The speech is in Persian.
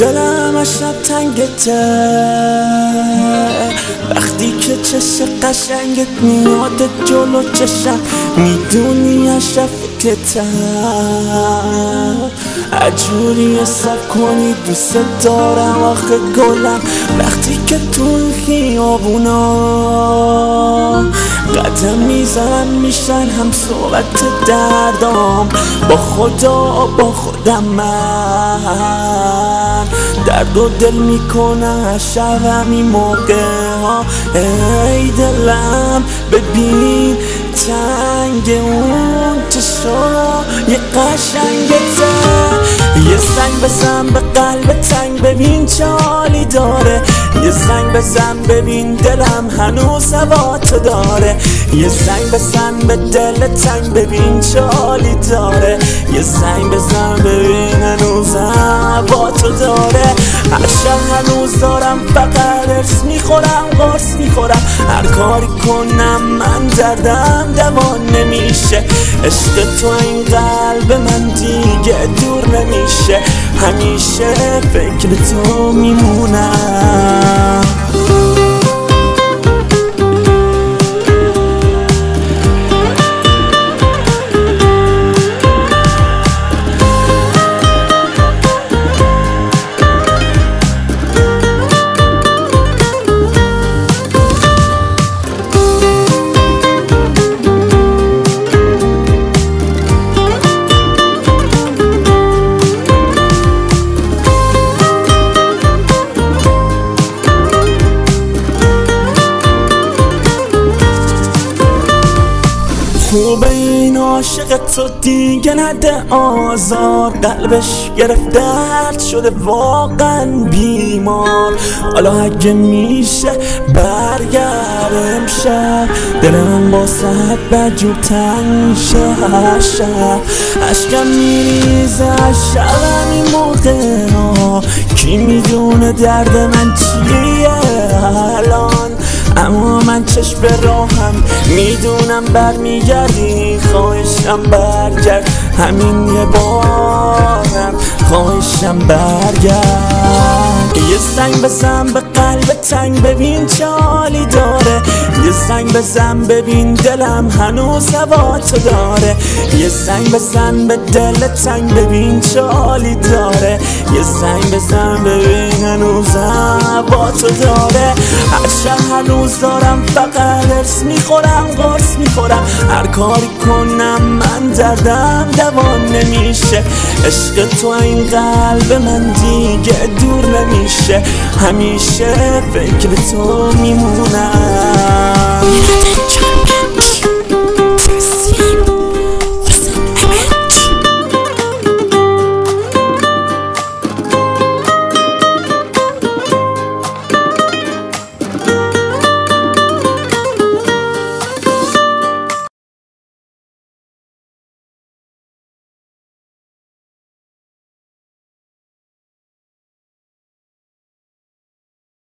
دلم از شب تنگته وقتی که چشم قشنگت میاد جلو چشم میدونی از شفتتم عجوری حساب کنی دوست دارم آخه گلم وقتی که تو خیابونا قدم میزنم میشن هم صحبت دردام با خدا با خودم من درد و دل میکنم شب این موقع ها ای دلم ببین تنگ اون چشای قشنگته یه زنگ بزن به قلب تنگ ببین چه حالی داره یه زنگ بزن ببین دلم هنوز هوا تو داره یه زنگ بزن به دل تنگ ببین چه حالی داره یه زنگ بزن ببین هنوز هوا تو داره هر شب هنوز دارم فقط ارس میخورم قرص میخورم هر کاری کنم من دردم دوان نمیشه عشق تو این قلب من دیگه دور نمیشه همیشه فکر تو میمونم خوبه این عاشق تو دیگه نده آزار قلبش گرفت درد شده واقعا بیمار حالا اگه میشه برگرد امشب دلم با صد بجور تنگ شه هر شب عشقم میریزه از شب این موقع ها کی میدونه درد من چیه الان اما من چشم به راهم میدونم برمیگردی خواهشم برگرد همین یه بارم خواهشم برگرد یه زنگ بزن به قلب تنگ ببین چه حالی داره یه زنگ بزن ببین دلم هنوز هوا تو داره یه زنگ بزن به دل تنگ ببین چه حالی داره یه زنگ بزن ببین هنوز هوا تو داره هر شب هنوز دارم فقط ارس میخورم قرص میخورم هر کاری کنم من دردم دوان نمیشه عشق تو این قلب من دیگه دور نمیشه همیشه فکر تو میمونم